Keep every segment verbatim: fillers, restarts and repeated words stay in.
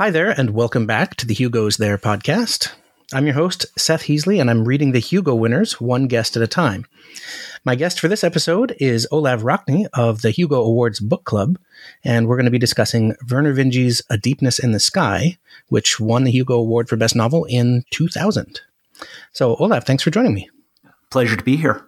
Hi there, and welcome back to the Hugo's There podcast. I'm your host, Seth Heasley, and I'm reading the Hugo winners one guest at a time. My guest for this episode is Olav Rockne of the Hugo Awards Book Club, and we're going to be discussing Vernor Vinge's A Deepness in the Sky, which won the Hugo Award for Best Novel in two thousand. So, Olav, thanks for joining me. Pleasure to be here.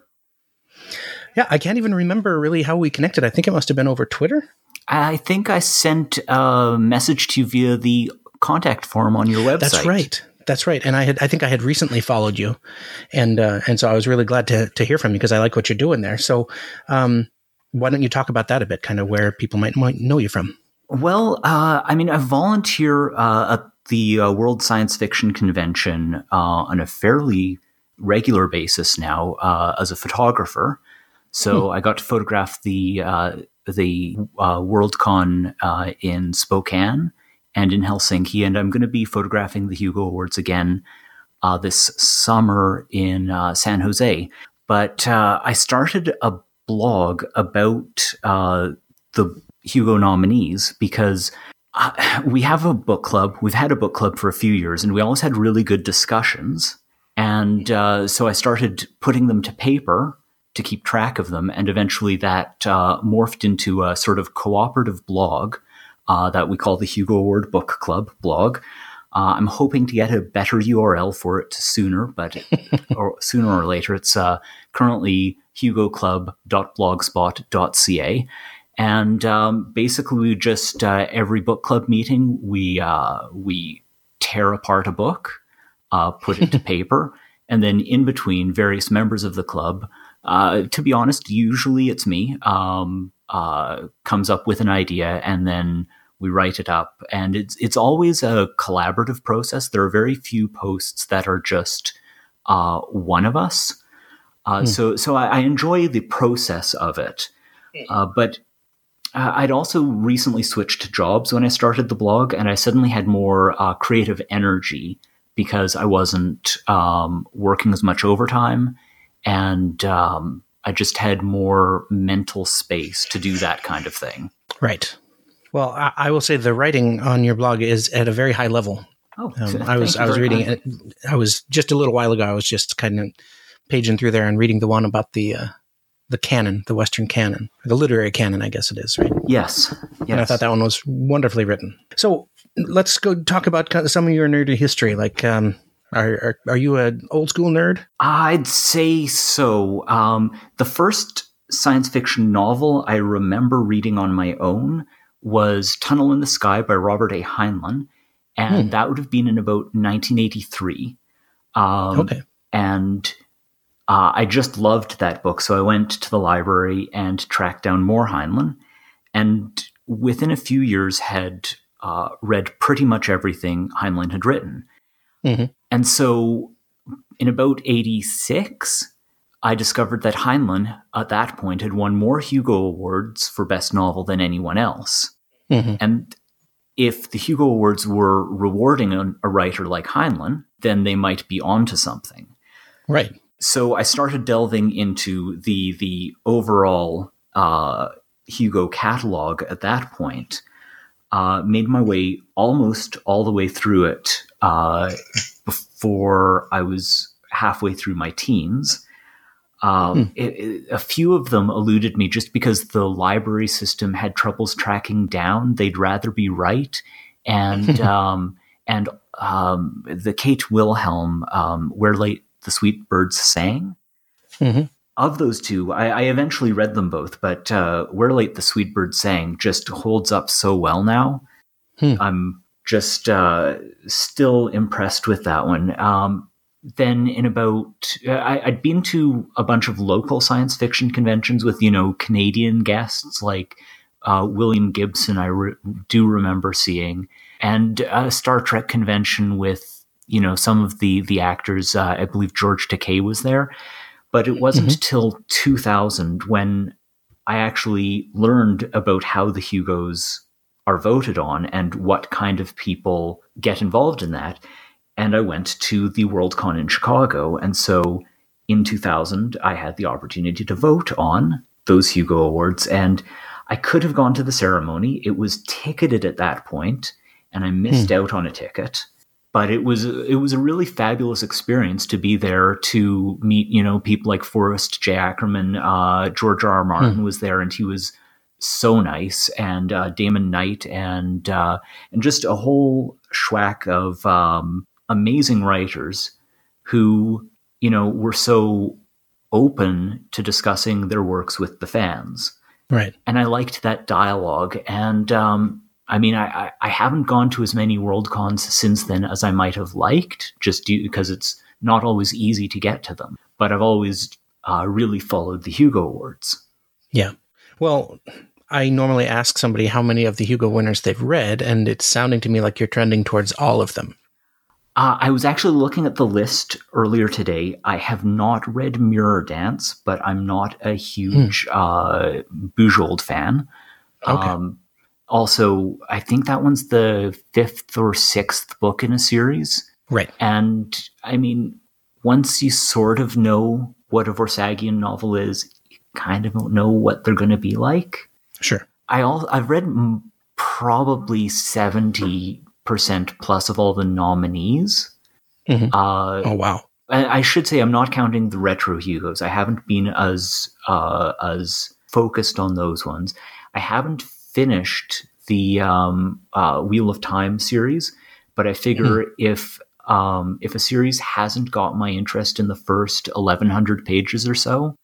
Yeah, I can't even remember really how we connected. I think it must have been over Twitter. I think I sent a message to you via the contact form on your website. That's right. That's right. And I had, I think I had recently followed you. And, uh, and so I was really glad to, to hear from you because I like what you're doing there. So, um, why don't you talk about that a bit, kind of where people might, might know you from? Well, uh, I mean, I volunteer, uh, at the uh, World Science Fiction Convention, uh, on a fairly regular basis now, uh, as a photographer. So hmm. I got to photograph the, uh, the uh, Worldcon uh, in Spokane and in Helsinki, and I'm going to be photographing the Hugo Awards again uh, this summer in uh, San Jose. But uh, I started a blog about uh, the Hugo nominees because uh, we have a book club. We've had a book club for a few years, and we always had really good discussions. And uh, so I started putting them to paper to keep track of them. And eventually that uh, morphed into a sort of cooperative blog uh, that we call the Hugo Award Book Club blog. Uh, I'm hoping to get a better U R L for it sooner, but or sooner or later. It's uh, currently hugo club dot blogspot dot c a. And um, basically we just, uh, every book club meeting, we, uh, we tear apart a book, uh, put it to paper, and then in between various members of the club, Uh, to be honest, usually it's me, um, uh, comes up with an idea and then we write it up. And it's it's always a collaborative process. There are very few posts that are just uh, one of us. Uh, hmm. So so I, I enjoy the process of it. Uh, but uh, I'd also recently switched jobs when I started the blog, and I suddenly had more uh, creative energy because I wasn't um, working as much overtime. And um, I just had more mental space to do that kind of thing. Right. Well, I, I will say the writing on your blog is at a very high level. Oh, um, I was I was reading it. I was just a little while ago. I was just kind of paging through there and reading the one about the uh, the canon, the Western canon, the literary canon, I guess it is, right? Yes. Yes. And I thought that one was wonderfully written. So let's go talk about kind of some of your nerdy history, like. Um, Are, are are you an old school nerd? I'd say so. Um, the first science fiction novel I remember reading on my own was Tunnel in the Sky by Robert A. Heinlein, and hmm. that would have been in about nineteen eighty-three. Um, okay. And uh, I just loved that book, so I went to the library and tracked down more Heinlein, and within a few years had uh, read pretty much everything Heinlein had written. Mm-hmm. And so in about eighty-six, I discovered that Heinlein at that point had won more Hugo Awards for Best Novel than anyone else. Mm-hmm. And if the Hugo Awards were rewarding a, a writer like Heinlein, then they might be onto something. Right. So I started delving into the, the overall uh, Hugo catalog at that point. Uh, made my way almost all the way through it uh, before I was halfway through my teens. Um, hmm. it, it, a few of them eluded me just because the library system had troubles tracking down. They'd rather be right. And um, and um, the Kate Wilhelm, um, Where Late the Sweet Birds Sang. Mm-hmm. Of those two, I, I eventually read them both, but uh, Where Late the Sweet Bird Sang just holds up so well now. Hmm. I'm just uh, still impressed with that one. Um, then in about, I, I'd been to a bunch of local science fiction conventions with, you know, Canadian guests like uh, William Gibson, I re- do remember seeing, and a Star Trek convention with, you know, some of the, the actors. Uh, I believe George Takei was there. But it wasn't mm-hmm. till two thousand when I actually learned about how the Hugos are voted on and what kind of people get involved in that. And I went to the Worldcon in Chicago. And so in two thousand, I had the opportunity to vote on those Hugo Awards. And I could have gone to the ceremony. It was ticketed at that point. and I missed hmm. out on a ticket. But it was it was a really fabulous experience to be there to meet, you know, people like Forrest J. Ackerman. Uh, George R. R. Martin hmm. was there, and he was so nice, and uh, Damon Knight, and uh, and just a whole schwack of um, amazing writers who, you know, were so open to discussing their works with the fans. Right. And I liked that dialogue. And um, I mean, I, I haven't gone to as many Worldcons since then as I might have liked, just due, because it's not always easy to get to them. But I've always uh, really followed the Hugo Awards. Yeah. Well, I normally ask somebody how many of the Hugo winners they've read, and it's sounding to me like you're trending towards all of them. Uh, I was actually looking at the list earlier today. I have not read Mirror Dance, but I'm not a huge hmm. uh, Bujold fan. Okay. Um, also, I think that one's the fifth or sixth book in a series. Right. And, I mean, once you sort of know what a Vorsagian novel is, you kind of know what they're going to be like. Sure. I al- I've read m- probably seventy percent plus of all the nominees. Mm-hmm. Uh, oh, wow. I, I should say I'm not counting the retro Hugos. I haven't been as uh, as focused on those ones. I haven't finished the um, uh, Wheel of Time series, but I figure mm-hmm. if um, if a series hasn't got my interest in the first eleven hundred pages or so,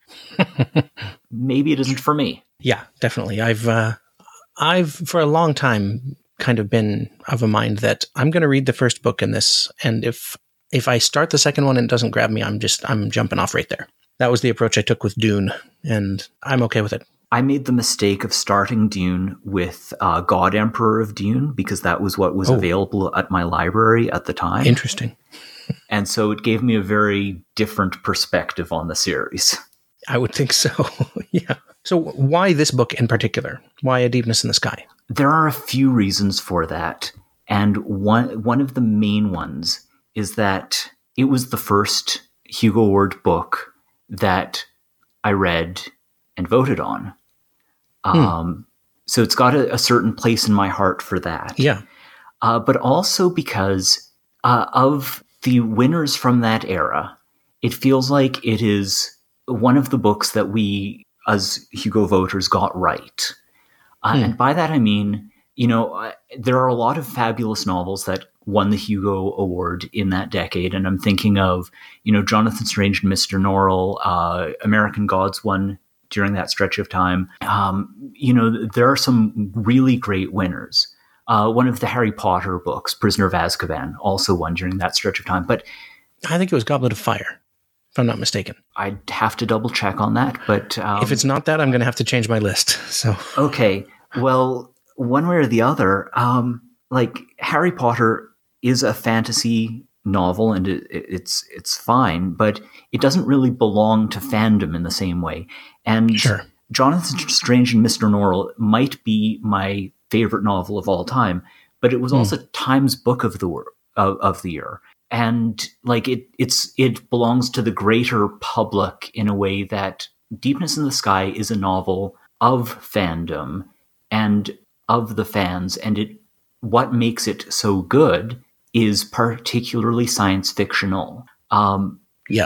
maybe it isn't for me. Yeah, definitely. I've uh, I've for a long time kind of been of a mind that I'm going to read the first book in this, and if if I start the second one and it doesn't grab me, I'm just I'm jumping off right there. That was the approach I took with Dune, and I'm okay with it. I made the mistake of starting Dune with uh, God Emperor of Dune because that was what was oh. available at my library at the time. Interesting. And so it gave me a very different perspective on the series. I would think so. Yeah. So why this book in particular? Why A Deepness in the Sky? There are a few reasons for that. And one one of the main ones is that it was the first Hugo Award book that I read and voted on. Hmm. Um, so it's got a, a certain place in my heart for that. Yeah. Uh, but also because uh, of the winners from that era, it feels like it is one of the books that we as Hugo voters got right. Uh, hmm. And by that, I mean, you know, uh, there are a lot of fabulous novels that won the Hugo Award in that decade. And I'm thinking of, you know, Jonathan Strange and Mister Norrell, uh, American Gods won during that stretch of time. Um, you know, there are some really great winners. Uh, one of the Harry Potter books, Prisoner of Azkaban, also won during that stretch of time. But I think it was Goblet of Fire, if I'm not mistaken. I'd have to double check on that. But um, if it's not that, I'm going to have to change my list. So okay, well, one way or the other, um, like Harry Potter is a fantasy novel, and it, it's it's fine, but it doesn't really belong to fandom in the same way. And sure. Jonathan Strange and Mister Norrell might be my favorite novel of all time, but it was also mm. Times Book of the wor- of, of the year. And like it, it's it belongs to the greater public in a way that Deepness in the Sky is a novel of fandom and of the fans. And it what makes it so good is particularly science fictional. Um, yeah,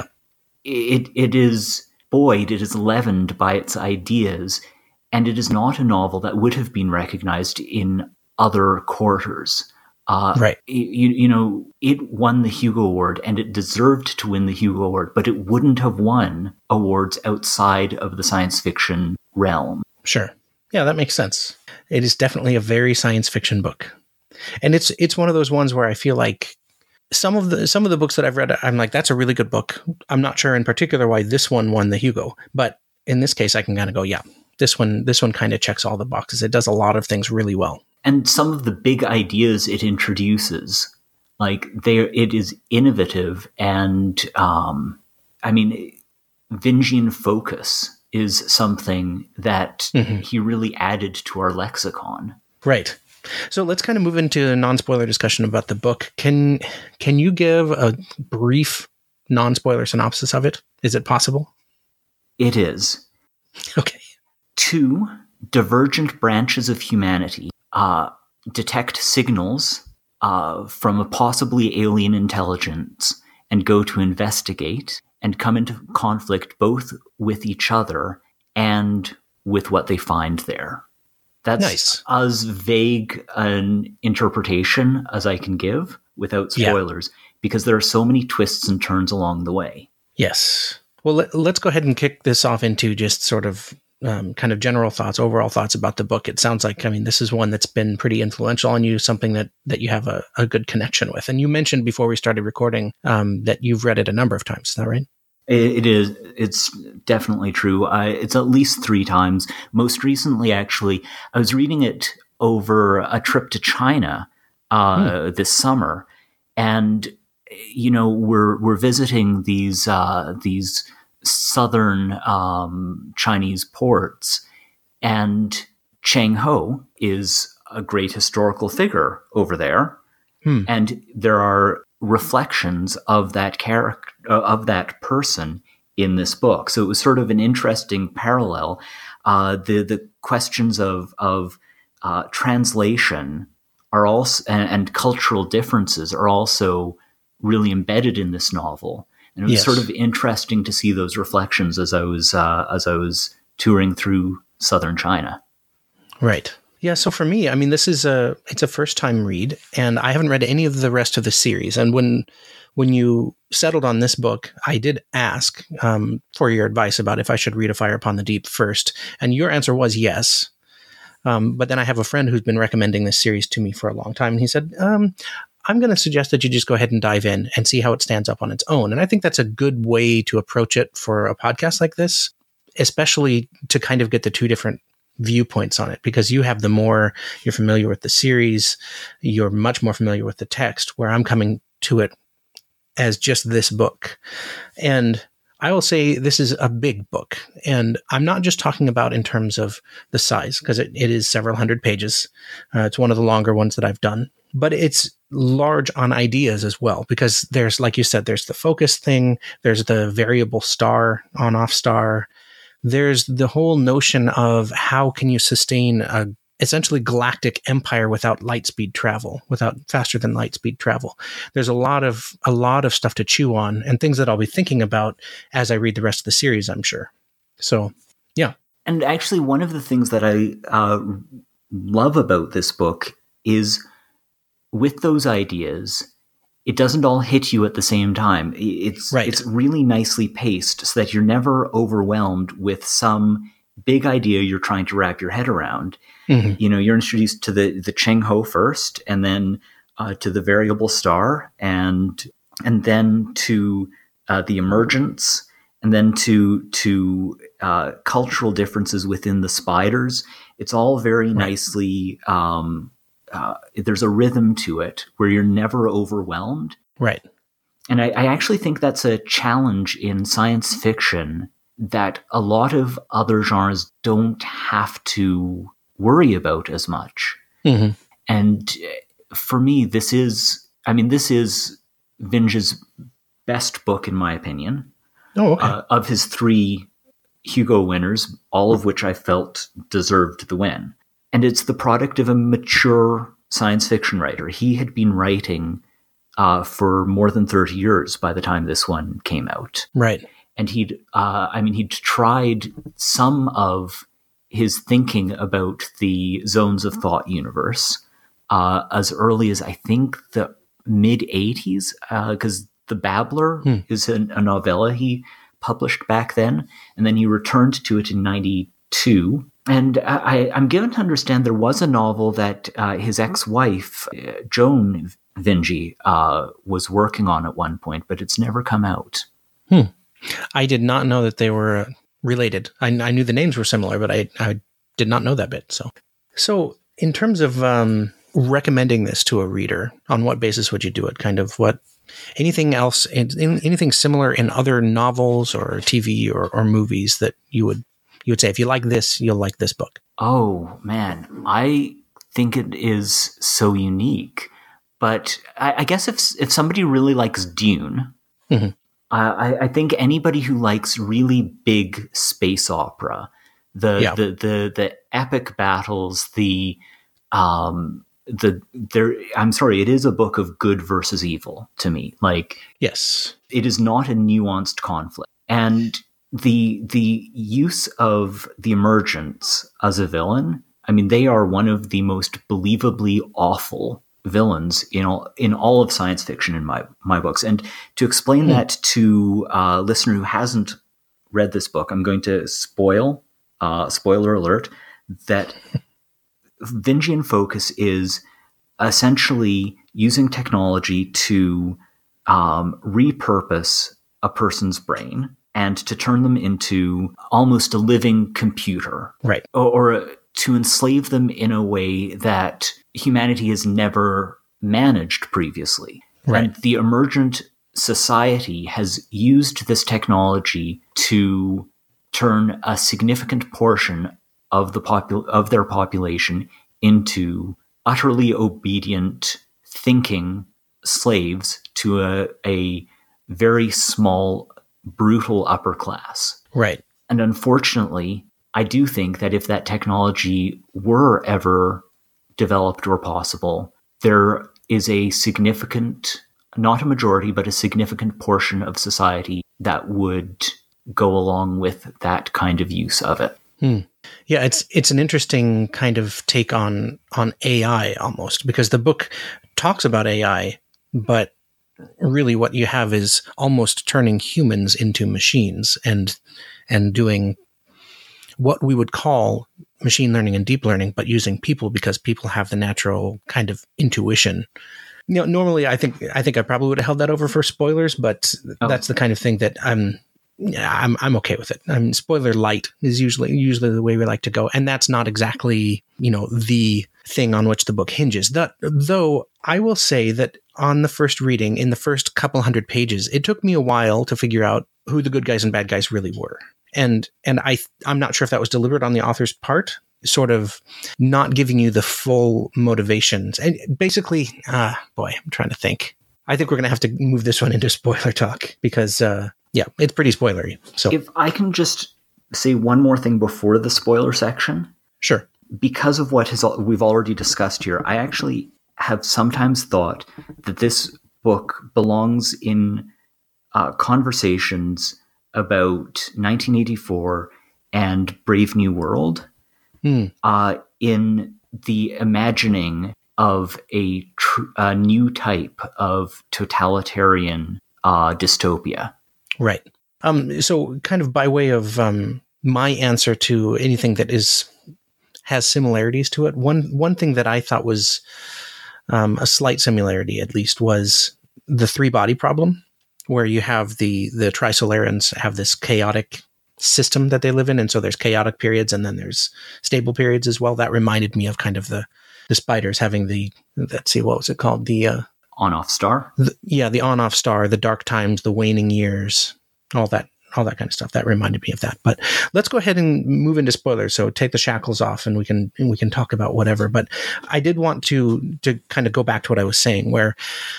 it it is buoyed, it is leavened by its ideas, and it is not a novel that would have been recognized in other quarters. Uh, right. You, you know, it won the Hugo Award and it deserved to win the Hugo Award, but it wouldn't have won awards outside of the science fiction realm. Sure. Yeah, that makes sense. It is definitely a very science fiction book. And it's it's one of those ones where I feel like some of the some of the books that I've read, I'm like, that's a really good book. I'm not sure in particular why this one won the Hugo, but in this case, I can kind of go, yeah, this one this one kind of checks all the boxes. It does a lot of things really well. And some of the big ideas it introduces, like there, it is innovative. And um, I mean, Vingian focus is something that mm-hmm. he really added to our lexicon. Right. So let's kind of move into a non-spoiler discussion about the book. Can can you give a brief non-spoiler synopsis of it? Is it possible? It is. Okay. Two divergent branches of humanity Uh, detect signals uh, from a possibly alien intelligence and go to investigate and come into conflict both with each other and with what they find there. That's nice. As vague an interpretation as I can give without spoilers, yeah. because there are so many twists and turns along the way. Yes. Well, let, let's go ahead and kick this off into just sort of um, kind of general thoughts, overall thoughts about the book. It sounds like, I mean, this is one that's been pretty influential on you, something that, that you have a, a good connection with. And you mentioned before we started recording um, that you've read it a number of times. Is that right? It is. It's definitely true. I, it's at least three times. Most recently, actually, I was reading it over a trip to China uh, hmm. this summer, and you know, we're we're visiting these uh, these southern um, Chinese ports, and Cheng Ho is a great historical figure over there, hmm. and there are reflections of that character, of that person in this book. So it was sort of an interesting parallel. Uh, the the questions of of uh, translation are also and, and cultural differences are also really embedded in this novel, and it was yes. sort of interesting to see those reflections as I was uh, as I was touring through southern China. Right. Yeah, so for me, I mean, this is a it's a first time read, and I haven't read any of the rest of the series. And when when you settled on this book, I did ask um, for your advice about if I should read A Fire Upon the Deep first, and your answer was yes. Um, but then I have a friend who's been recommending this series to me for a long time, and he said, um, I'm going to suggest that you just go ahead and dive in and see how it stands up on its own. And I think that's a good way to approach it for a podcast like this, especially to kind of get the two different viewpoints on it, because you have the more, you're familiar with the series, you're much more familiar with the text, where I'm coming to it as just this book. And I will say this is a big book, and I'm not just talking about in terms of the size, because it, it is several hundred pages. Uh, it's one of the longer ones that I've done, but it's large on ideas as well, because there's, like you said, there's the focus thing, there's the variable star, on-off star, there's the whole notion of how can you sustain a essentially galactic empire without light speed travel, without faster than light speed travel. There's a lot of a lot of stuff to chew on, and things that I'll be thinking about as I read the rest of the series, I'm sure. So, yeah. And actually, one of the things that I uh, love about this book is with those ideas, it doesn't all hit you at the same time. It's right. It's really nicely paced so that you're never overwhelmed with some big idea you're trying to wrap your head around. Mm-hmm. You know, you're introduced to the, the Cheng Ho first, and then uh, to the variable star, and and then to uh, the emergence, and then to to uh, cultural differences within the spiders. It's all very right. nicely. Um, uh, there's a rhythm to it where you're never overwhelmed. Right. And I, I actually think that's a challenge in science fiction that a lot of other genres don't have to worry about as much. Mm-hmm. And for me, this is, I mean, this is Vinge's best book, in my opinion. Oh, okay. Uh, of his three Hugo winners, all of which I felt deserved the win. And it's the product of a mature science fiction writer. He had been writing uh, for more than thirty years by the time this one came out. Right. And he'd, uh, I mean, he'd tried some of his thinking about the zones of thought universe uh, as early as I think the mid eighties, because uh, The Babbler hmm. is a, a novella he published back then, and then he returned to it in ninety-two. And I, I'm given to understand there was a novel that uh, his ex-wife, uh, Joan Vinge, uh, was working on at one point, but it's never come out. Hmm. I did not know that they were uh, related. I, I knew the names were similar, but I, I did not know that bit. So, so in terms of um, recommending this to a reader, on what basis would you do it? Kind of what, anything else, in, in, anything similar in other novels or T V or, or movies that you would you would say, if you like this, you'll like this book? Oh, man. I think it is so unique. But I, I guess if if somebody really likes Dune, mm-hmm. I, I think anybody who likes really big space opera, the yeah. the, the the epic battles, the um, the there I'm sorry, it is a book of good versus evil to me. Like, yes, it is not a nuanced conflict. And the the use of the Emergents as a villain, I mean, they are one of the most believably awful villains in all in all of science fiction in my my books. And to explain mm. that to a listener who hasn't read this book, I'm going to spoil uh, spoiler alert that Vingian Focus is essentially using technology to um, repurpose a person's brain and to turn them into almost a living computer, right? Or, or to enslave them in a way that humanity has never managed previously. Right. And the emergent society has used this technology to turn a significant portion of the popul- of their population into utterly obedient, thinking slaves to a, a very small, brutal upper class. Right. And unfortunately, I do think that if that technology were ever developed or possible, there is a significant, not a majority, but a significant portion of society that would go along with that kind of use of it. Hmm. Yeah, it's it's an interesting kind of take on on A I almost, because the book talks about A I, but really what you have is almost turning humans into machines and and doing what we would call machine learning and deep learning, but using people because people have the natural kind of intuition. You know, normally I think I think I probably would have held that over for spoilers, but oh. that's the kind of thing that I'm yeah, I'm I'm okay with it. I mean, spoiler light is usually usually the way we like to go, and that's not exactly, you know, the thing on which the book hinges. That, though, I will say that on the first reading, in the first couple hundred pages, it took me a while to figure out who the good guys and bad guys really were, and and I I'm not sure if that was deliberate on the author's part, sort of not giving you the full motivations, and basically, ah, boy, I'm trying to think. I think we're going to have to move this one into spoiler talk because. Uh, Yeah, it's pretty spoilery. So if I can just say one more thing before the spoiler section. Sure. Because of what has, we've already discussed here, I actually have sometimes thought that this book belongs in uh, conversations about nineteen eighty-four and Brave New World hmm. uh, in the imagining of a, tr- a new type of totalitarian uh, dystopia. Right. Um, so kind of by way of um, my answer to anything that is has similarities to it, one one thing that I thought was um, a slight similarity, at least, was the three-body problem, where you have the, the Trisolarans have this chaotic system that they live in, and so there's chaotic periods, and then there's stable periods as well. That reminded me of kind of the, the spiders having the, let's see, what was it called? The... Uh, On-off star? The, yeah, the on-off star, the dark times, the waning years, all that all that kind of stuff. That reminded me of that. But let's go ahead and move into spoilers. So take the shackles off and we can and we can talk about whatever. But I did want to to kind of go back to what I was saying, where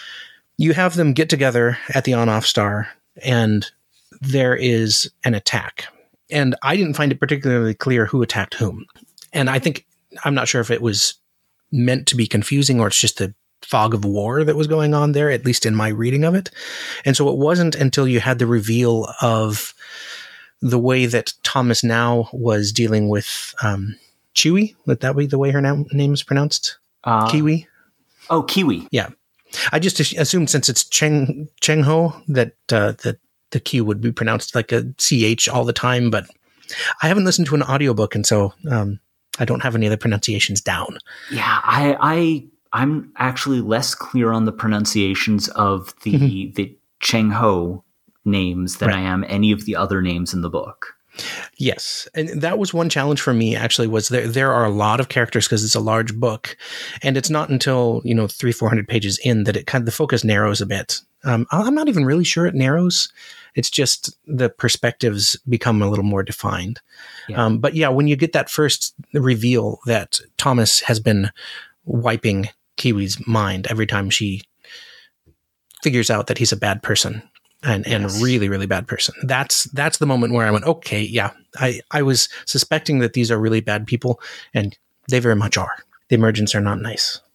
you have them get together at the on-off star and there is an attack. And I didn't find it particularly clear who attacked whom. And I think, I'm not sure if it was meant to be confusing or it's just the fog of war that was going on there, at least in my reading of it. And so it wasn't until you had the reveal of the way that Thomas Now was dealing with um, Chewie. Would that be the way her na- name is pronounced? Uh, Kiwi? Oh, Kiwi. Yeah. I just assumed since it's Cheng Cheng Ho that, uh, that the Q would be pronounced like a C H all the time, but I haven't listened to an audiobook, and so um, I don't have any other pronunciations down. Yeah, I... I... I'm actually less clear on the pronunciations of the mm-hmm. the Cheng Ho names than right. I am any of the other names in the book. Yes. And that was one challenge for me, actually, was there there are a lot of characters because it's a large book. And it's not until, you know, three, four hundred pages in that it kind of, the focus narrows a bit. Um, I'm not even really sure it narrows. It's just the perspectives become a little more defined. Yeah. Um, but yeah, when you get that first reveal that Thomas has been wiping Kiwi's mind every time she figures out that he's a bad person and, yes. and a really, really bad person. That's, that's the moment where I went, okay, yeah, I, I was suspecting that these are really bad people, and they very much are. The Emergents are not nice.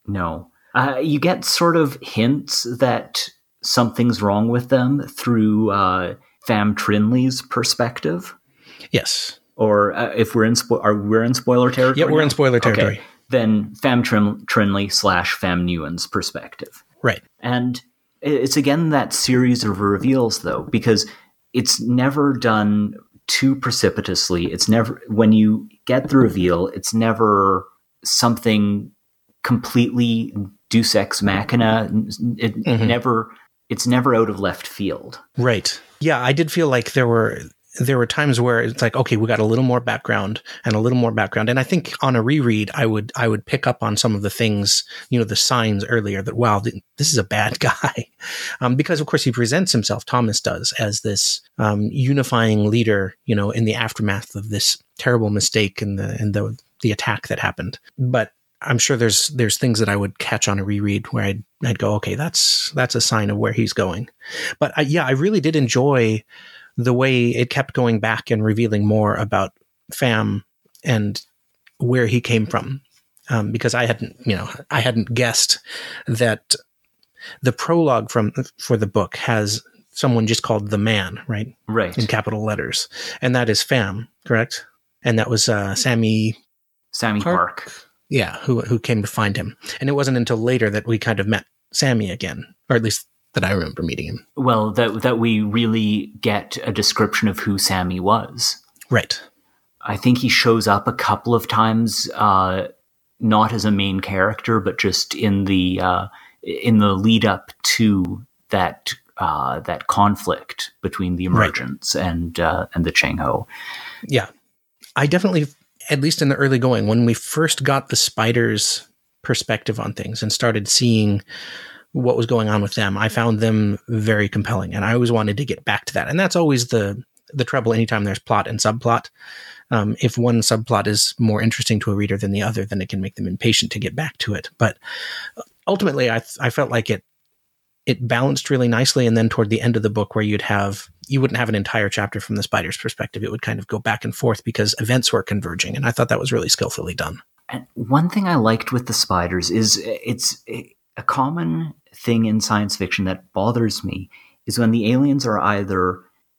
No. Uh, you get sort of hints that something's wrong with them through uh, Fam Trinley's perspective. Yes. Or uh, if we're in spo- are we're in spoiler territory? Yeah, we're now? in spoiler territory. Okay. Then Fam Trin- Trinley slash Fam Newen's perspective. Right. And it's again that series of reveals, though, because it's never done too precipitously. It's never, when you get the reveal, it's never something completely Deus Ex Machina. It mm-hmm. never, it's never out of left field. Right. Yeah, I did feel like there were there were times where it's like, okay, we got a little more background and a little more background. And I think on a reread, I would I would pick up on some of the things, you know, the signs earlier that, wow, this is a bad guy. Um, because, of course, he presents himself, Thomas does, as this um, unifying leader, you know, in the aftermath of this terrible mistake and the and the the attack that happened. But I'm sure there's there's things that I would catch on a reread where I'd I'd go, okay, that's that's a sign of where he's going. But I, yeah, I really did enjoy the way it kept going back and revealing more about Fam and where he came from, um, because I hadn't, you know, I hadn't guessed that the prologue from for the book has someone just called the Man, right? Right. In capital letters, and that is Fam, correct? And that was uh, Sammy Sammy Park. Park. Yeah, who who came to find him. And it wasn't until later that we kind of met Sammy again, or at least that I remember meeting him. Well, that that we really get a description of who Sammy was. Right. I think he shows up a couple of times, uh, not as a main character, but just in the uh, in the lead up to that uh, that conflict between the Emergents right. and uh, and the Cheng Ho. Yeah, I definitely, at least in the early going, when we first got the Spiders' perspective on things and started seeing what was going on with them, I found them very compelling, and I always wanted to get back to that. And that's always the the trouble anytime there's plot and subplot. Um, if one subplot is more interesting to a reader than the other, then it can make them impatient to get back to it. But ultimately, I I felt like it it balanced really nicely. And then toward the end of the book, where you'd have you wouldn't have an entire chapter from the Spiders' perspective, it would kind of go back and forth because events were converging, and I thought that was really skillfully done. And one thing I liked with the Spiders is it's a common thing in science fiction that bothers me is when the aliens are either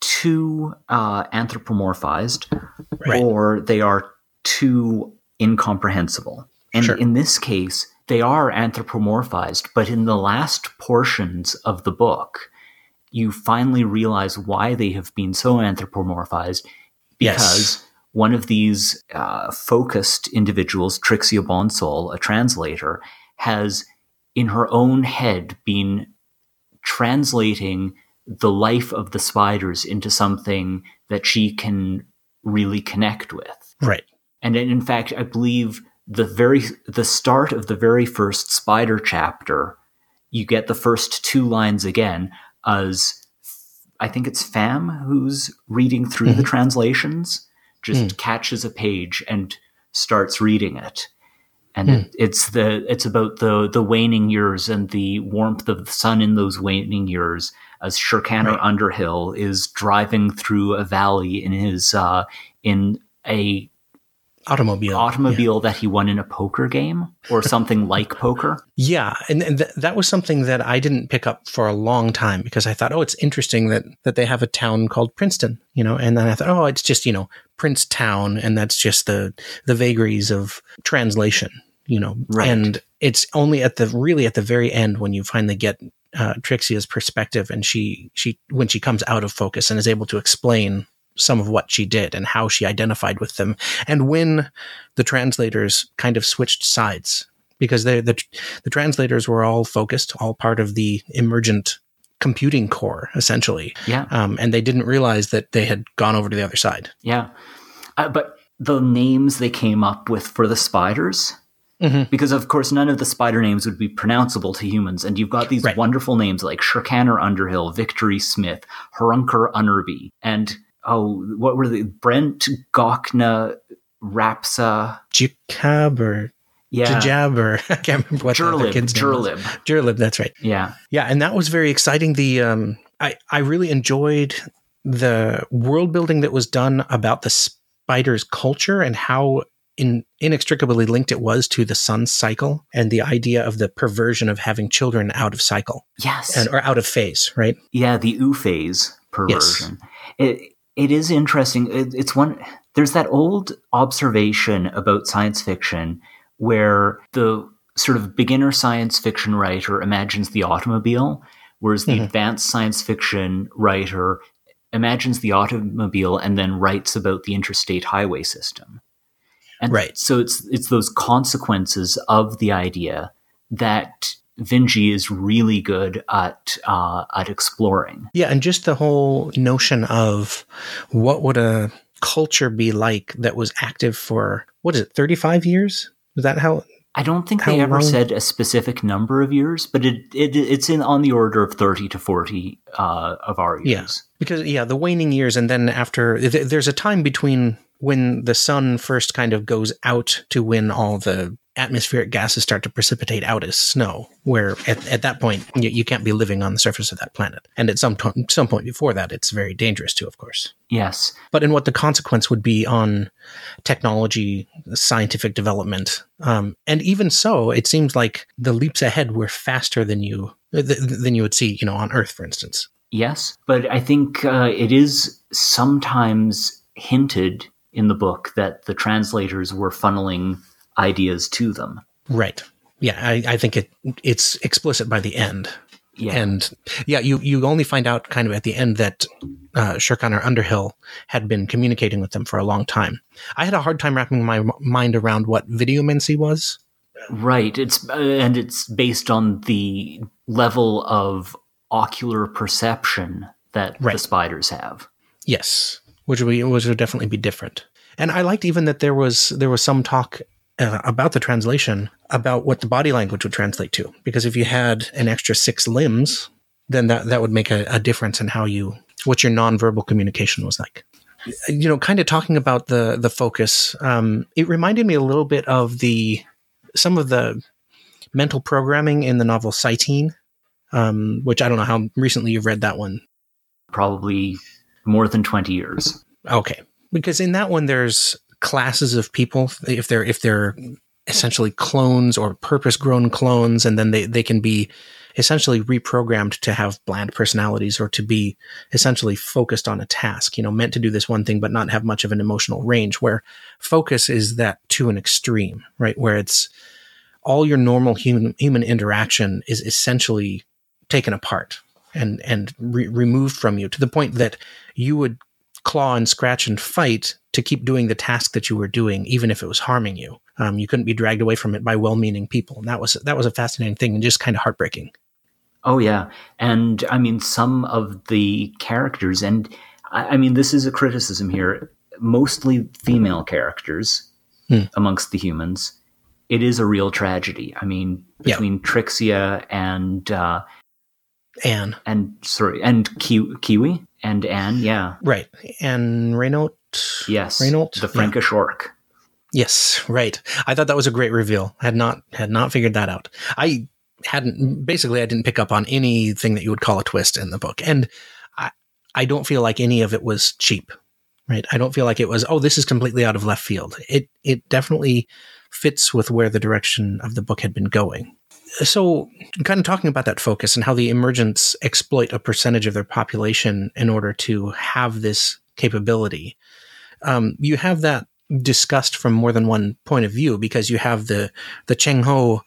too uh, anthropomorphized right. or they are too incomprehensible. And sure. in this case, they are anthropomorphized, but in the last portions of the book, you finally realize why they have been so anthropomorphized, because yes. one of these uh, focused individuals, Trixia Bonsall, a translator, has in her own head been translating the life of the Spiders into something that she can really connect with. Right. And in fact, I believe the very the start of the very first Spider chapter, you get the first two lines again as I think it's Fam who's reading through mm-hmm. the translations, just mm. catches a page and starts reading it. And hmm. it's the it's about the the waning years and the warmth of the sun in those waning years as Shirkanner right. Underhill is driving through a valley in his uh, in a automobile automobile yeah. that he won in a poker game or something like poker. Yeah, and, and th- that was something that I didn't pick up for a long time because I thought, oh, it's interesting that that they have a town called Princeton, you know, and then I thought, oh, it's just, you know, Prince Town, and that's just the the vagaries of translation, you know, right. and it's only at the really at the very end when you finally get uh, Trixia's perspective, and she she when she comes out of focus and is able to explain some of what she did and how she identified with them, and when the translators kind of switched sides, because they the the translators were all focused, all part of the emergent computing core, essentially. Yeah. Um, and they didn't realize that they had gone over to the other side. Yeah. Uh, but the names they came up with for the Spiders, mm-hmm. because of course none of the spider names would be pronounceable to humans, and you've got these right. wonderful names like Shirkanner Underhill, Victory Smith, Harunker Unnerby, and oh, what were they? Brent Gokna Rapsa Jikab or yeah. Jajab, or I can't remember what Jurlib, the kid's name Jurlib. was. Jurlib, that's right. Yeah. Yeah, and that was very exciting. The um I, I really enjoyed the world building that was done about the Spiders' culture and how in, inextricably linked it was to the sun's cycle and the idea of the perversion of having children out of cycle. Yes. And, or out of phase, right? Yeah, the oophase perversion. Yes. It, it is interesting. It, it's one, there's that old observation about science fiction where the sort of beginner science fiction writer imagines the automobile, whereas the mm-hmm. advanced science fiction writer imagines the automobile and then writes about the interstate highway system. And right. so it's it's those consequences of the idea that Vinge is really good at uh, at exploring. Yeah, and just the whole notion of what would a culture be like that was active for, what is it, thirty-five years? Is that how... I don't think they ever long? said a specific number of years, but it, it it's in on the order of thirty to forty uh, of our years. Yeah, because, yeah, the waning years, and then after, th- there's a time between when the sun first kind of goes out to when all the atmospheric gases start to precipitate out as snow, where at, at that point, you, you can't be living on the surface of that planet. And at some, to- some point before that, it's very dangerous too, of course. Yes. But in what the consequence would be on technology, scientific development. Um, and even so, it seems like the leaps ahead were faster than you, th- than you would see, you know, on Earth, for instance. Yes. But I think uh, it is sometimes hinted in the book that the translators were funneling ideas to them. Right. Yeah, I, I think it it's explicit by the end. Yeah. And yeah, you, you only find out kind of at the end that uh, Shirkan or Underhill had been communicating with them for a long time. I had a hard time wrapping my mind around what videomancy was. Right. It's uh, and it's based on the level of ocular perception that right. the spiders have. Yes. Which would, be, which would definitely be different. And I liked even that there was there was some talk uh, about the translation, about what the body language would translate to. Because if you had an extra six limbs, then that, that would make a, a difference in how you, what your nonverbal communication was like. You know, kind of talking about the the focus, um, it reminded me a little bit of the some of the mental programming in the novel Cytine, um, which I don't know how recently you've read that one. Probably more than twenty years. Okay. Because in that one, there's classes of people, if they're if they're essentially clones or purpose-grown clones, and then they, they can be essentially reprogrammed to have bland personalities or to be essentially focused on a task, you know, meant to do this one thing but not have much of an emotional range, where focus is that to an extreme, right? Where it's all your normal human, human interaction is essentially taken apart and, and re- removed from you to the point that you would claw and scratch and fight to keep doing the task that you were doing, even if it was harming you. Um, you couldn't be dragged away from it by well-meaning people. And that was, that was a fascinating thing and just kind of heartbreaking. Oh, yeah. And I mean, some of the characters, and I, I mean, this is a criticism here, mostly female characters hmm. amongst the humans. It is a real tragedy. I mean, between yeah. Trixia and, uh, Anne. And, sorry, and Ki- Kiwi and Anne, yeah. Right. And Reynaud. Yes. Reynaud. The Frankish yeah. orc. Yes, right. I thought that was a great reveal. I had not had not figured that out. I hadn't, basically I didn't pick up on anything that you would call a twist in the book. And I, I don't feel like any of it was cheap, right? I don't feel like it was, oh, this is completely out of left field. It it definitely fits with where the direction of the book had been going. So kind of talking about that focus and how the emergents exploit a percentage of their population in order to have this capability. Um, you have that discussed from more than one point of view, because you have the, the Cheng Ho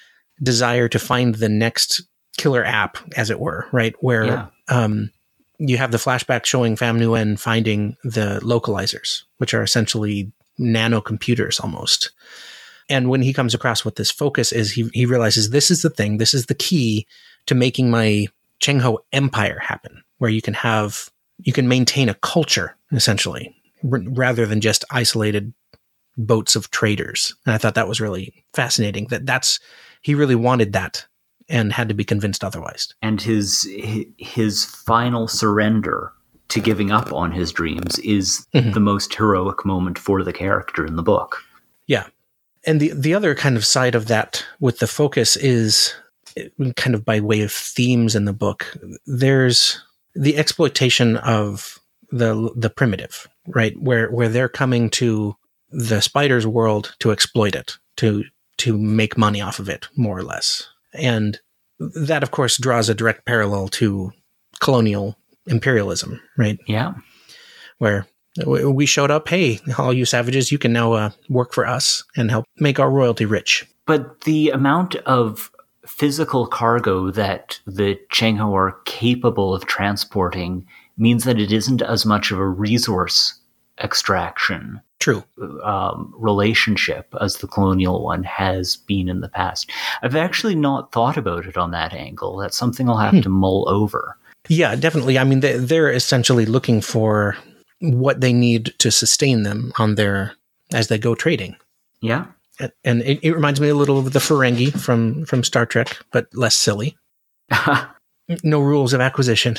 desire to find the next killer app, as it were, right? Where yeah. um, you have the flashback showing Pham Nguyen finding the localizers, which are essentially nano computers almost. And when he comes across what this focus is, he he realizes this is the thing, this is the key to making my Cheng Ho empire happen, where you can have, you can maintain a culture, essentially, r- rather than just isolated boats of traders. And I thought that was really fascinating, that that's, he really wanted that and had to be convinced otherwise. And his his final surrender to giving up on his dreams is mm-hmm. the most heroic moment for the character in the book. Yeah. And the, the other kind of side of that with the focus is kind of by way of themes in the book. There's the exploitation of the the primitive, right? Where where they're coming to the spiders' world to exploit it, to to make money off of it, more or less. And that, of course, draws a direct parallel to colonial imperialism, right? Yeah. Where we showed up, hey, all you savages, you can now uh, work for us and help make our royalty rich. But the amount of physical cargo that the Chengho are capable of transporting means that it isn't as much of a resource extraction True. Um, relationship as the colonial one has been in the past. I've actually not thought about it on that angle. That's something I'll have hmm. to mull over. Yeah, definitely. I mean, they, they're essentially looking for what they need to sustain them on their as they go trading. Yeah. And it, it reminds me a little of the Ferengi from, from Star Trek, but less silly. No rules of acquisition.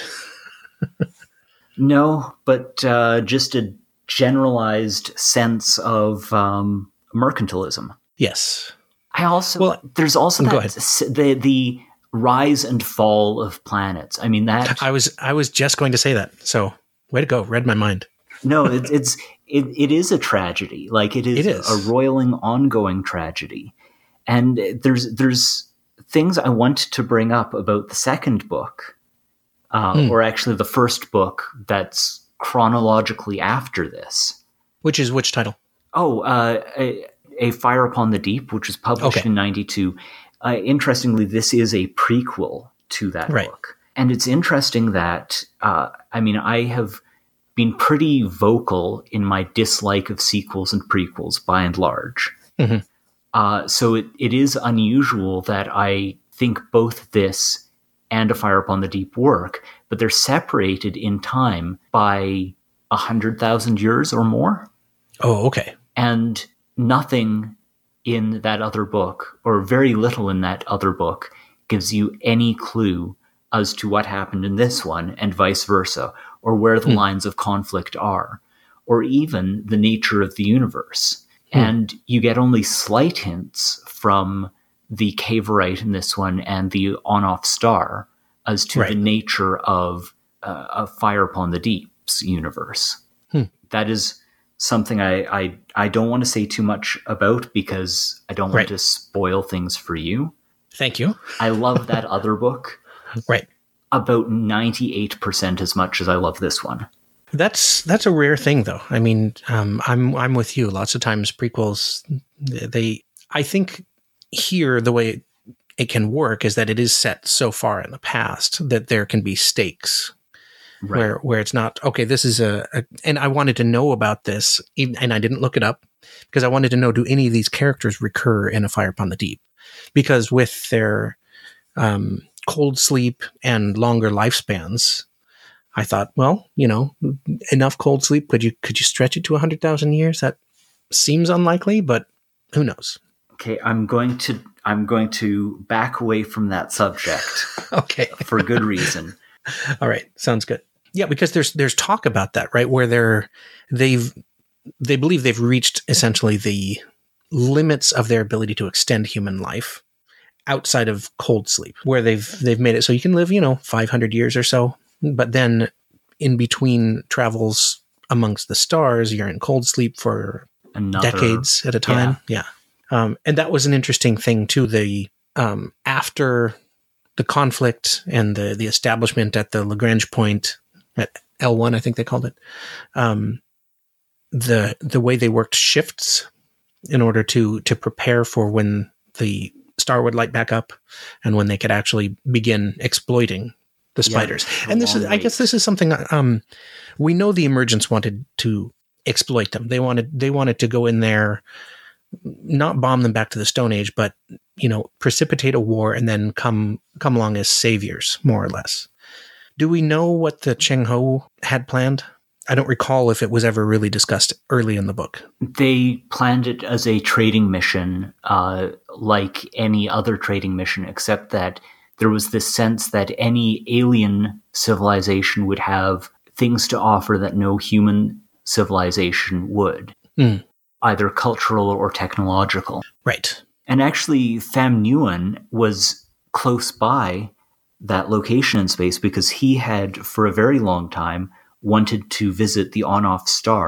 No, but uh, just a generalized sense of um, mercantilism. Yes. I also well, there's also that the the rise and fall of planets. I mean that I was I was just going to say that. So way to go, read my mind. No, it, it's it, it is a tragedy. Like it is, it is a roiling, ongoing tragedy. And there's there's things I want to bring up about the second book, uh, mm. or actually the first book that's chronologically after this. Which is which title? Oh, uh, a, a Fire Upon the Deep, which was published okay. in ninety-two. Uh, interestingly, this is a prequel to that right. book. And it's interesting that, uh, I mean, I have been pretty vocal in my dislike of sequels and prequels by and large. Mm-hmm. Uh, so it, it is unusual that I think both this and A Fire Upon the Deep work, but they're separated in time by a hundred thousand years or more. Oh, okay. And nothing in that other book, or very little in that other book, gives you any clue as to what happened in this one and vice versa, or where the hmm. lines of conflict are, or even the nature of the universe. Hmm. And you get only slight hints from the Cavorite in this one and the On-Off Star as to right. the nature of uh, a Fire Upon the Deep's universe. Hmm. That is something I, I, I don't want to say too much about because I don't want right. to spoil things for you. Thank you. I love that other book. Right. About ninety-eight percent as much as I love this one. That's that's a rare thing, though. I mean, um, I'm I'm with you. Lots of times prequels, they I think here the way it can work is that it is set so far in the past that there can be stakes. Right. Where where it's not, okay, this is a, a, and I wanted to know about this, and I didn't look it up, because I wanted to know, do any of these characters recur in A Fire Upon the Deep? Because with their um, cold sleep and longer lifespans, I thought, well, you know, enough cold sleep, could you could you stretch it to one hundred thousand years? That seems unlikely, but who knows? Okay, I'm going to I'm going to back away from that subject. Okay. For good reason. All right, sounds good. Yeah, because there's there's talk about that, right? Where they're they've they believe they've reached essentially the limits of their ability to extend human life outside of cold sleep, where they've they've made it so you can live, you know, five hundred years or so, but then in between travels amongst the stars, you're in cold sleep for Another, decades at a time. Yeah, yeah. Um, and that was an interesting thing too. The um, after the conflict and the the establishment at the Lagrange point at L one, I think they called it, um, the the way they worked shifts in order to to prepare for when the star would light back up and when they could actually begin exploiting the spiders. Yeah, and this is, I guess, this is something um, we know the Emergents wanted to exploit them. They wanted they wanted to go in there, not bomb them back to the Stone Age, but you know, precipitate a war and then come come along as saviors, more or less. Do we know what the Chengho had planned? I don't recall if it was ever really discussed early in the book. They planned it as a trading mission, uh, like any other trading mission, except that there was this sense that any alien civilization would have things to offer that no human civilization would, mm. either cultural or technological. Right. And actually, Pham Nguyen was close by that location in space because he had, for a very long time, wanted to visit the On-Off Star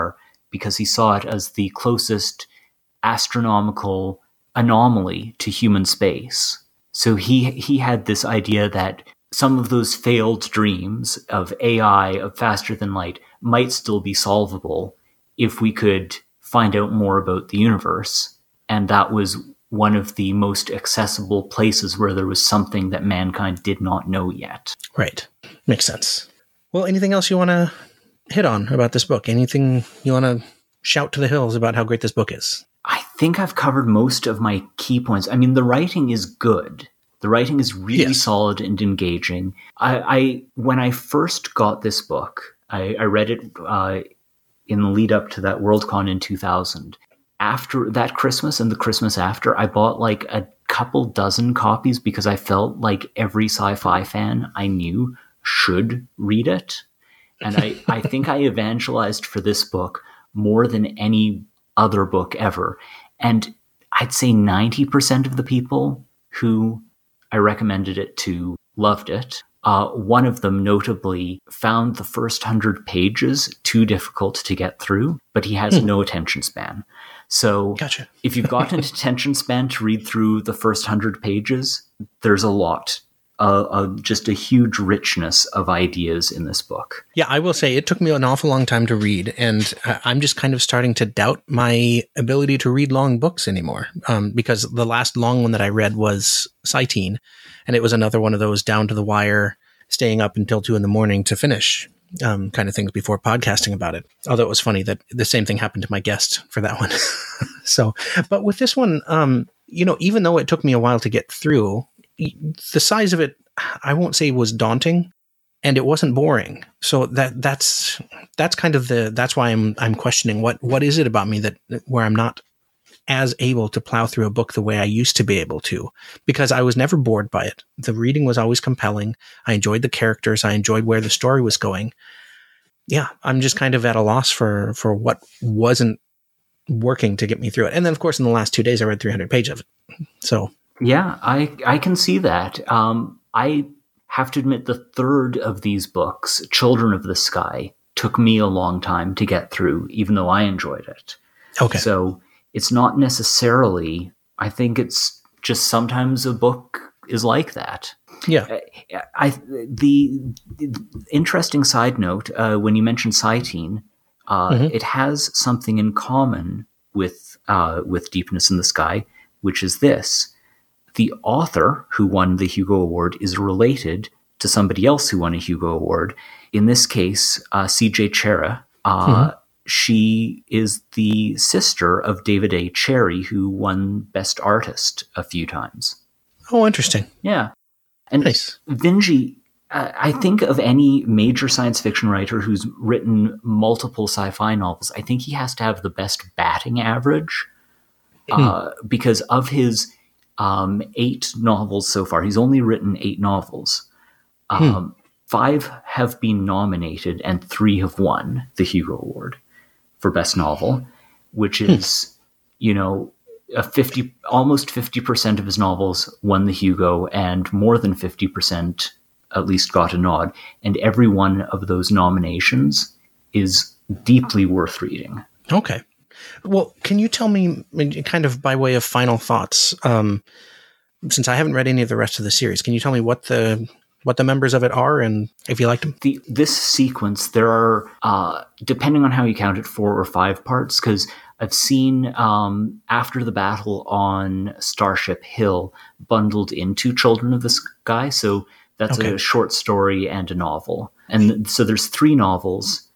because he saw it as the closest astronomical anomaly to human space. So he he had this idea that some of those failed dreams of A I, of faster than light, might still be solvable if we could find out more about the universe. And that was one of the most accessible places where there was something that mankind did not know yet. Right. Makes sense. Well, anything else you want to hit on about this book? Anything you want to shout to the hills about how great this book is? I think I've covered most of my key points. I mean, the writing is good. The writing is really yes. solid and engaging. I, I when I first got this book, I, I read it uh, in the lead up to that Worldcon in two thousand. After that Christmas and the Christmas after, I bought like a couple dozen copies because I felt like every sci-fi fan I knew should read it. And I, I think I evangelized for this book more than any other book ever. And I'd say ninety percent of the people who I recommended it to loved it. Uh, one of them notably found the first hundred pages too difficult to get through, but he has hmm. no attention span. So gotcha. If you've got an attention span to read through the first hundred pages, there's a lot. Uh, uh, just a huge richness of ideas in this book. Yeah, I will say it took me an awful long time to read, and I'm just kind of starting to doubt my ability to read long books anymore, um, because the last long one that I read was Cytine, and it was another one of those down to the wire, staying up until two in the morning to finish um, kind of things before podcasting about it. Although it was funny that the same thing happened to my guest for that one. So, but with this one, um, you know, even though it took me a while to get through, the size of it, I won't say was daunting, and it wasn't boring. So that that's that's kind of the that's why I'm I'm questioning what what is it about me that where I'm not as able to plow through a book the way I used to be able to, because I was never bored by it. The reading was always compelling. I enjoyed the characters. I enjoyed where the story was going. Yeah, I'm just kind of at a loss for for what wasn't working to get me through it. And then, of course, in the last two days, I read three hundred pages of it. So. Yeah, I I can see that. Um, I have to admit the third of these books, Children of the Sky, took me a long time to get through, even though I enjoyed it. Okay. So it's not necessarily, I think it's just sometimes a book is like that. Yeah. I, I the, the interesting side note, uh, when you mentioned Cytine, uh, mm-hmm. it has something in common with uh, with Deepness in the Sky, which is this. The author who won the Hugo Award is related to somebody else who won a Hugo Award. In this case, uh, C J Chera. Uh, mm-hmm. She is the sister of David A. Cherry, who won Best Artist a few times. Oh, interesting. Yeah. And nice. Vinji, uh, I think of any major science fiction writer who's written multiple sci-fi novels, I think he has to have the best batting average mm. uh, because of his... Um, eight novels so far. He's only written eight novels. Um, hmm. Five have been nominated and three have won the Hugo Award for Best Novel, which is, hmm. you know, a fifty, almost fifty percent of his novels won the Hugo, and more than fifty percent at least got a nod. And every one of those nominations is deeply worth reading. Okay. Well, can you tell me, kind of by way of final thoughts, um, since I haven't read any of the rest of the series, can you tell me what the what the members of it are and if you liked them? The, this sequence, there are, uh, depending on how you count it, four or five parts, because I've seen um, After the Battle on Starship Hill bundled into Children of the Sky, so that's okay. a short story and a novel. And so there's three novels,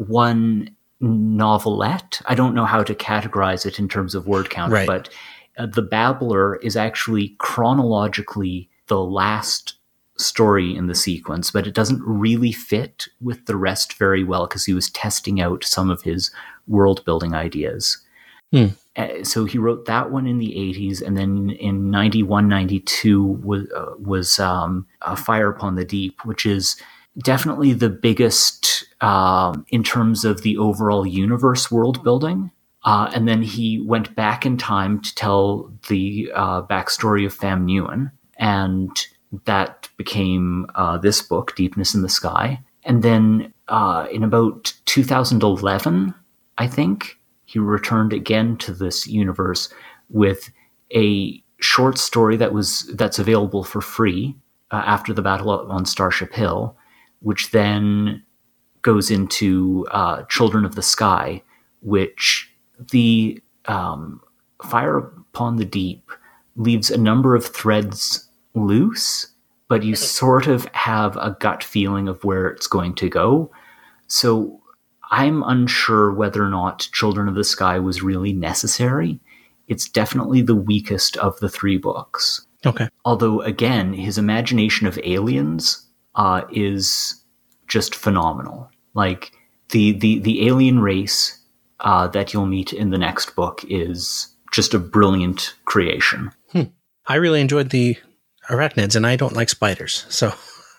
one novelette. I don't know how to categorize it in terms of word count, right. but uh, The Babbler is actually chronologically the last story in the sequence, but it doesn't really fit with the rest very well because he was testing out some of his world building ideas. Hmm. Uh, so he wrote that one in the eighties, and then in ninety-one, ninety-two was, uh, was um, uh, Fire Upon the Deep, which is definitely the biggest um, in terms of the overall universe world building. Uh, and then he went back in time to tell the uh, backstory of Pham Nguyen, and that became uh, this book, Deepness in the Sky. And then uh, in about two thousand eleven, I think, he returned again to this universe with a short story that was that's available for free uh, after the battle on Starship Hill, which then goes into uh, Children of the Sky, which the um, Fire Upon the Deep leaves a number of threads loose, but you sort of have a gut feeling of where it's going to go. So I'm unsure whether or not Children of the Sky was really necessary. It's definitely the weakest of the three books. Okay. Although, again, his imagination of aliens uh, is just phenomenal. Like, the, the, the alien race uh, that you'll meet in the next book is just a brilliant creation. Hmm. I really enjoyed the arachnids, and I don't like spiders. So,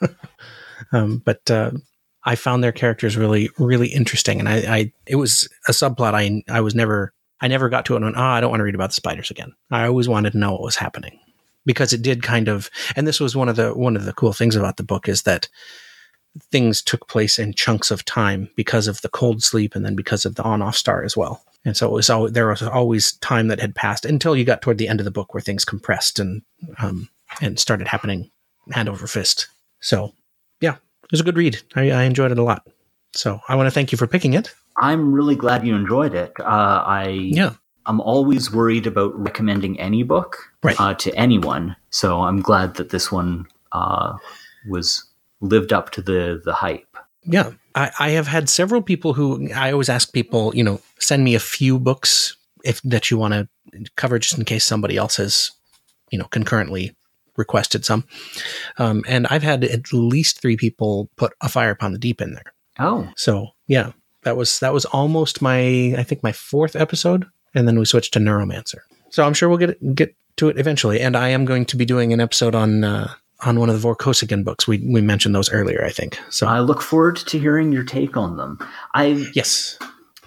um, but uh, I found their characters really, really interesting. And I, I it was a subplot I I was never... I never got to it and went, oh, I don't want to read about the spiders again. I always wanted to know what was happening, because it did kind of, and this was one of the, one of the cool things about the book is that things took place in chunks of time because of the cold sleep and then because of the on-off star as well. And so it was all, there was always time that had passed until you got toward the end of the book where things compressed and, um, and started happening hand over fist. So yeah, it was a good read. I, I enjoyed it a lot. So I want to thank you for picking it. I'm really glad you enjoyed it. Uh, I, yeah. I'm always worried about recommending any book right. uh, to anyone. So I'm glad that this one uh, was lived up to the, the hype. Yeah. I, I have had several people who, I always ask people, you know, send me a few books if that you want to cover just in case somebody else has, you know, concurrently requested some. Um, and I've had at least three people put A Fire Upon the Deep in there. Oh. So, yeah. That was that was almost my, I think, my fourth episode, and then we switched to Neuromancer. So I'm sure we'll get get to it eventually. And I am going to be doing an episode on uh, on one of the Vorkosigan books. We we mentioned those earlier, I think. So I look forward to hearing your take on them. I yes,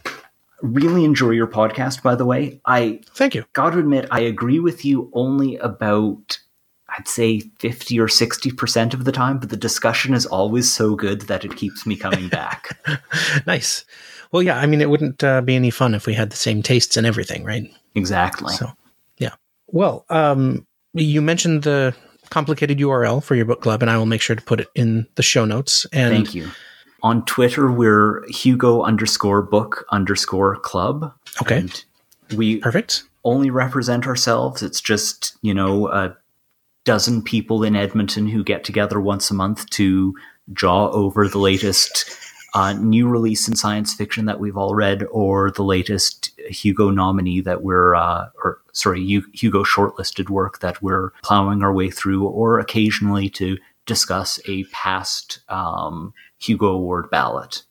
really enjoy your podcast. By the way, I thank you. Got to admit, I agree with you only about, I'd say fifty or sixty percent of the time, but the discussion is always so good that it keeps me coming back. Nice. Well, yeah, I mean, it wouldn't uh, be any fun if we had the same tastes and everything, right? Exactly. So, yeah. Well, um, you mentioned the complicated U R L for your book club, and I will make sure to put it in the show notes. And thank you. On Twitter, we're Hugo underscore book underscore club. Okay. And we Perfect. only represent ourselves. It's just, you know, a dozen people in Edmonton who get together once a month to jaw over the latest uh, new release in science fiction that we've all read, or the latest Hugo nominee that we're, uh, or sorry, Hugo shortlisted work that we're plowing our way through, or occasionally to discuss a past um, Hugo Award ballot.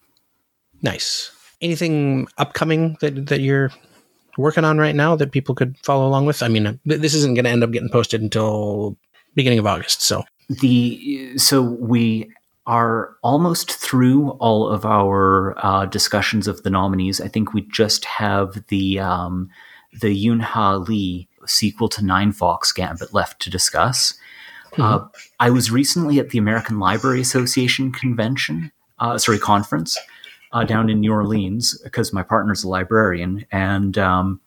Nice. Anything upcoming that that you're working on right now that people could follow along with? I mean, this isn't going to end up getting posted until beginning of August. So the so we are almost through all of our uh, discussions of the nominees. I think we just have the um, the Yoon-Ha Lee sequel to Nine Fox Gambit left to discuss. Mm-hmm. Uh, I was recently at the American Library Association convention, uh, sorry, conference uh, down in New Orleans, because my partner's a librarian, and um,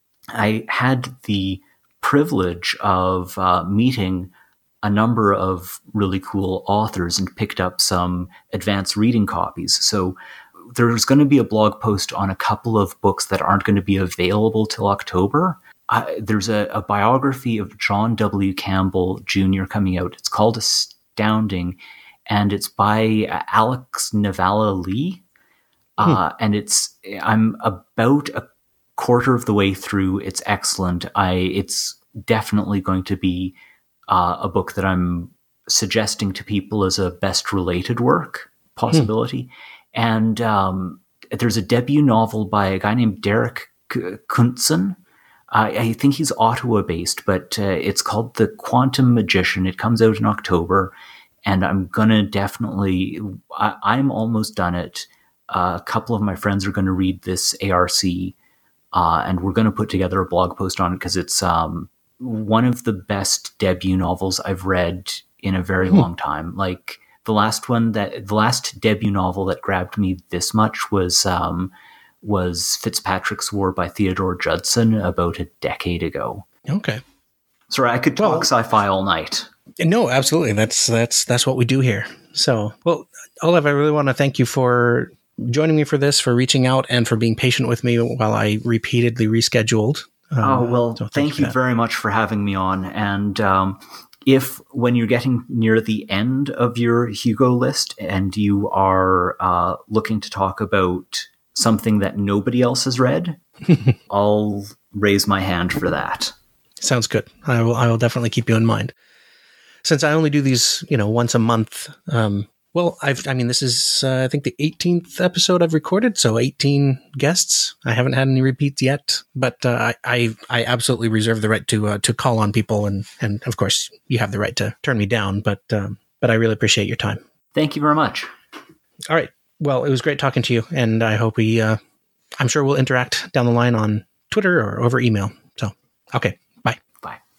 I had the privilege of uh, meeting a number of really cool authors and picked up some advanced reading copies. So there's going to be a blog post on a couple of books that aren't going to be available till October. Uh, there's a, a biography of John W. Campbell Junior coming out. It's called Astounding, and it's by Alex Navala Lee. Uh, hmm. And it's, I'm about a quarter of the way through. It's excellent. I, it's definitely going to be uh, a book that I'm suggesting to people as a best related work possibility. Hmm. And um, there's a debut novel by a guy named Derek Kuntson. Uh, I think he's Ottawa-based, but uh, it's called The Quantum Magician. It comes out in October, and I'm going to definitely... I, I'm almost done it. Uh, a couple of my friends are going to read this A R C, uh, and we're going to put together a blog post on it, because it's um, one of the best debut novels I've read in a very hmm. long time. Like, the last one that... The last debut novel that grabbed me this much was... Um, was Fitzpatrick's War by Theodore Judson about a decade ago. Okay. Sorry, I could talk Well, sci-fi all night. No, absolutely. That's that's that's what we do here. So, well, Olav, I really want to thank you for joining me for this, for reaching out, and for being patient with me while I repeatedly rescheduled. Um, oh, well, so thank, thank you, you very much for having me on. And um, if, when you're getting near the end of your Hugo list and you are uh, looking to talk about something that nobody else has read, I'll raise my hand for that. Sounds good. I will, I will definitely keep you in mind. Since I only do these, you know, once a month, um, well, I've, I mean, this is, uh, I think the eighteenth episode I've recorded, so eighteen guests. I haven't had any repeats yet, but uh, I, I absolutely reserve the right to uh, to call on people, and, and of course, you have the right to turn me down, but um, but I really appreciate your time. Thank you very much. All right. Well, it was great talking to you, and I hope we, uh, I'm sure we'll interact down the line on Twitter or over email. So, okay.